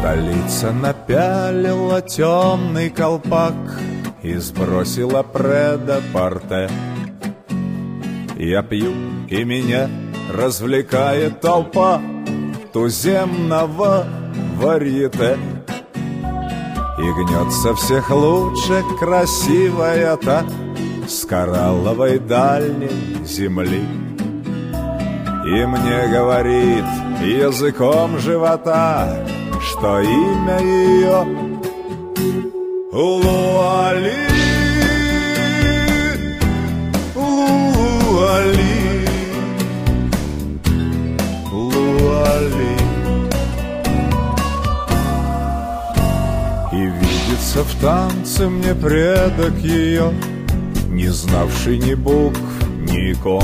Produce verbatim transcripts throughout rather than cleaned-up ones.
Столица напялила темный колпак и сбросила предо-порте. Я пью, и меня развлекает толпа туземного варьете. И гнется всех лучше красивая та с коралловой дальней земли. И мне говорит языком живота, что имя ее Луали, Луали, Луали. И видится в танце мне предок ее, не знавший ни букв, ни икон.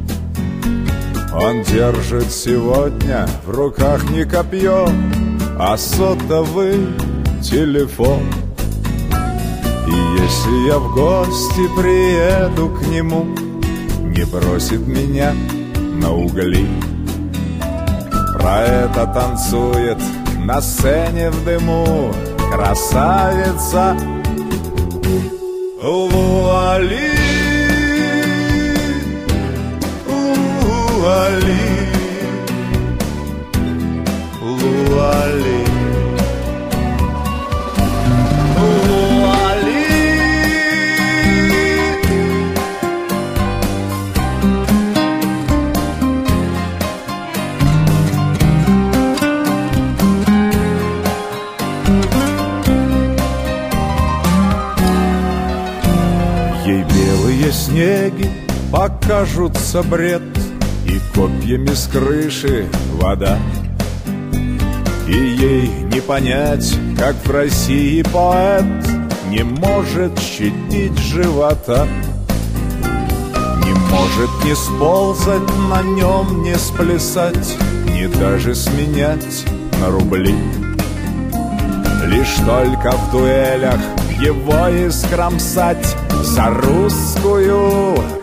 Он держит сегодня в руках не копье, а сотовый телефон. И если я в гости приеду к нему, не бросит меня на угли. Про это танцует на сцене в дыму красавица Луали, Луали, Луали, Луали. Ей белые снеги покажутся бред, и копьями с крыши вода. И ей не понять, как в России поэт не может щадить живота, не может не сползать на нем, не сплясать, не даже сменять на рубли. Лишь только в дуэлях его искромсать за русскую